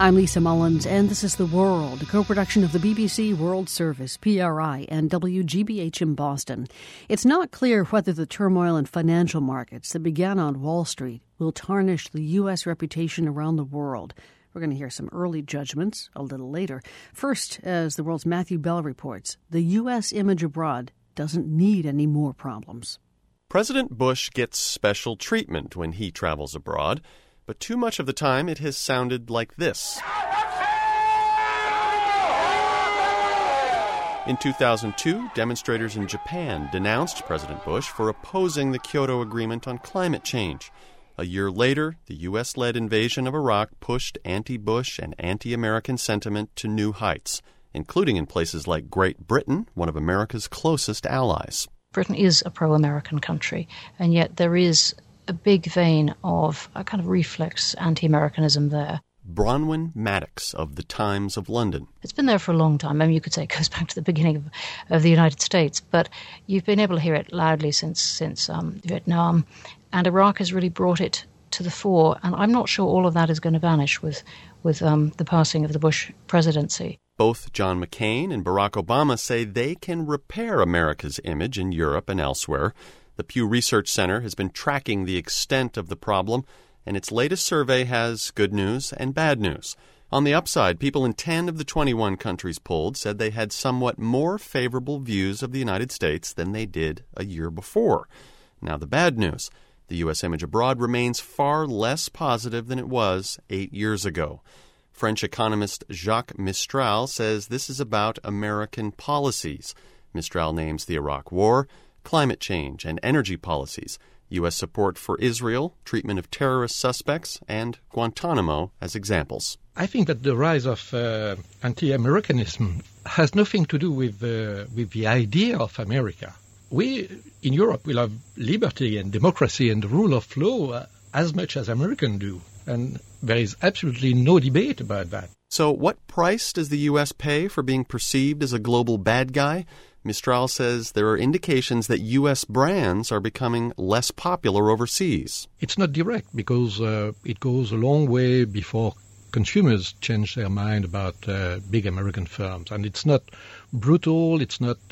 I'm Lisa Mullins, and this is The World, a co-production of the BBC World Service, PRI, and WGBH in Boston. It's not clear whether the turmoil in financial markets that began on Wall Street will tarnish the U.S. reputation around the world. We're going to hear some early judgments a little later. First, as The World's Matthew Bell reports, the U.S. image abroad doesn't need any more problems. President Bush gets special treatment when he travels abroad, but too much of the time it has sounded like this. In 2002, demonstrators in Japan denounced President Bush for opposing the Kyoto Agreement on climate change. A year later, the U.S.-led invasion of Iraq pushed anti-Bush and anti-American sentiment to new heights, including in places like Great Britain, one of America's closest allies. Britain is a pro-American country, and yet there is a big vein of a kind of reflex anti-Americanism there. Bronwyn Maddox of The Times of London. It's been there for a long time. I mean, you could say it goes back to the beginning of the United States, but you've been able to hear it loudly since Vietnam, and Iraq has really brought it to the fore, and I'm not sure all of that is going to vanish with the passing of the Bush presidency. Both John McCain and Barack Obama say they can repair America's image in Europe and elsewhere. The Pew Research Center has been tracking the extent of the problem, and its latest survey has good news and bad news. On the upside, people in 10 of the 21 countries polled said they had somewhat more favorable views of the United States than they did a year before. Now, the bad news: the U.S. image abroad remains far less positive than it was 8 years ago. French economist Jacques Mistral says this is about American policies. Mistral names the Iraq War, climate change and energy policies, U.S. support for Israel, treatment of terrorist suspects, and Guantanamo as examples. I think that the rise of anti-Americanism has nothing to do with the idea of America. We, in Europe, will have liberty and democracy and the rule of law as much as Americans do. And there is absolutely no debate about that. So what price does the U.S. pay for being perceived as a global bad guy? Mistral says there are indications that U.S. brands are becoming less popular overseas. It's not direct because it goes a long way before consumers change their mind about big American firms. And it's not brutal, it's not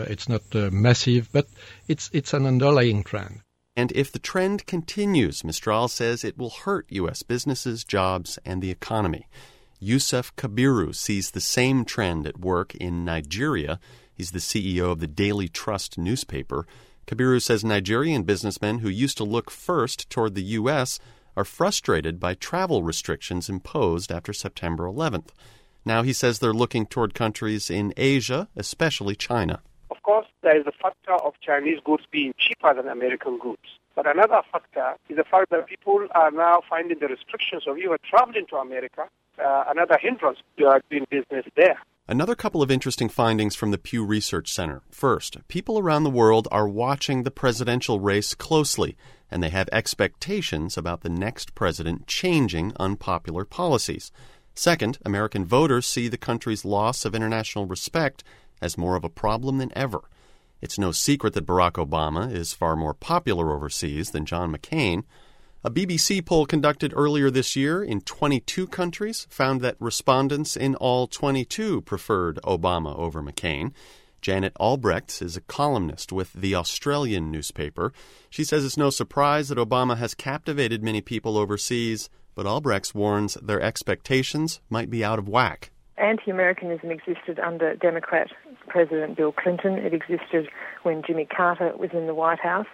massive, but it's an underlying trend. And if the trend continues, Mistral says it will hurt U.S. businesses, jobs, and the economy. Yusuf Kabiru sees the same trend at work in Nigeria. He's the CEO of the Daily Trust newspaper. Kabiru says Nigerian businessmen who used to look first toward the U.S. are frustrated by travel restrictions imposed after September 11th. Now he says they're looking toward countries in Asia, especially China. Of course, there is the factor of Chinese goods being cheaper than American goods. But another factor is the fact that people are now finding the restrictions of even traveling to America another hindrance to doing business there. Another couple of interesting findings from the Pew Research Center. First, people around the world are watching the presidential race closely, and they have expectations about the next president changing unpopular policies. Second, American voters see the country's loss of international respect as more of a problem than ever. It's no secret that Barack Obama is far more popular overseas than John McCain. A BBC poll conducted earlier this year in 22 countries found that respondents in all 22 preferred Obama over McCain. Janet Albrecht is a columnist with The Australian newspaper. She says it's no surprise that Obama has captivated many people overseas, but Albrecht warns their expectations might be out of whack. Anti-Americanism existed under Democrat President Bill Clinton. It existed when Jimmy Carter was in the White House.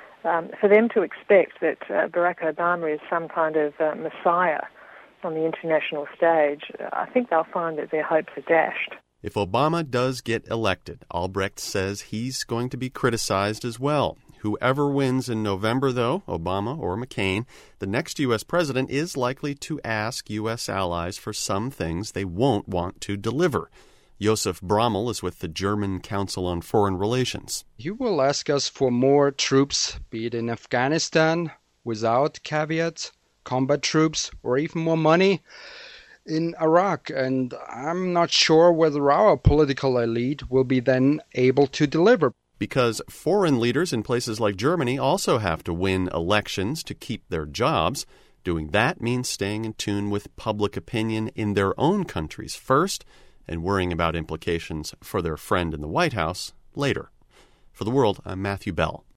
For them to expect that Barack Obama is some kind of messiah on the international stage, I think they'll find that their hopes are dashed. If Obama does get elected, Albrecht says he's going to be criticized as well. Whoever wins in November, though, Obama or McCain, the next U.S. president is likely to ask U.S. allies for some things they won't want to deliver. Josef Brommel is with the German Council on Foreign Relations. You will ask us for more troops, be it in Afghanistan, without caveats, combat troops, or even more money in Iraq. And I'm not sure whether our political elite will be then able to deliver. Because foreign leaders in places like Germany also have to win elections to keep their jobs. Doing that means staying in tune with public opinion in their own countries first and worrying about implications for their friend in the White House later. For The World, I'm Matthew Bell.